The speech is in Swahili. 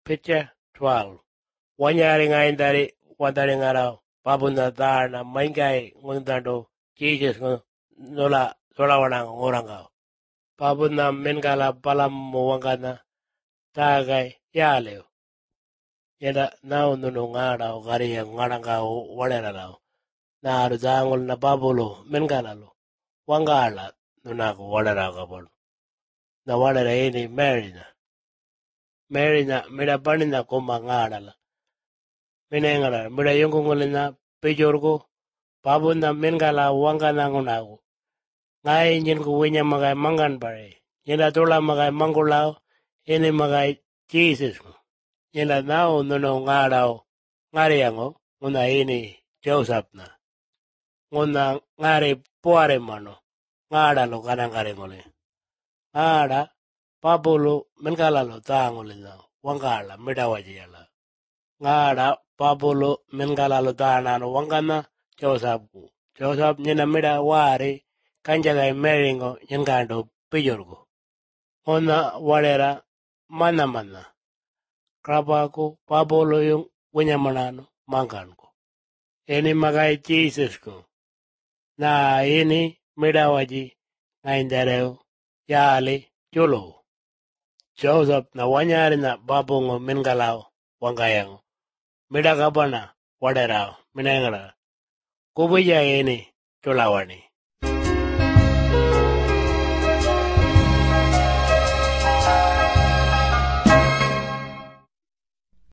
Picture 12. Wanyari ngaindari wadari ngarao. Babunda dharna maingai ngundando Jesus nola wanang ngorangao. Babunda mengala balam muwangana tagai yaleo. Yenda nao nunu ngarao gariya ngarangao waleralao. Na aruzangol na babulo mengalalo. Wangala nunako walerao kabol. Na walera ini Mary na mira banina koma ngarala. Minengala mira yungungulina pejorgo. Babunda mengala wangana ngunago. Ngai nyin ku winya magai mangan bare. Yenda tola magai mangulao. Ini magai Jesus. Yenda nao nuno ngarao. Ngariango. Nguna ini Joseph na. Nguna ngari puare mano. Ngaralo kanangare ngole. Ngara. Pabulo mengala lo taangole na. Wangala midawaji yala. Ngara. Pabulo mengala lo taanano wangana Joseph ku. Joseph nyina mida wari. Kanjagai meringo nyengando pijorgo. Ona walera mana. Krabaku pabolo yung winyamanano manganko. Ini magai Jesus ko. Na ini midawaji ngaindareo yali julo. Joseph na wanyari na babongo mingalao wangayango. Midagabana waderao minengala. Kubuya ini julawani.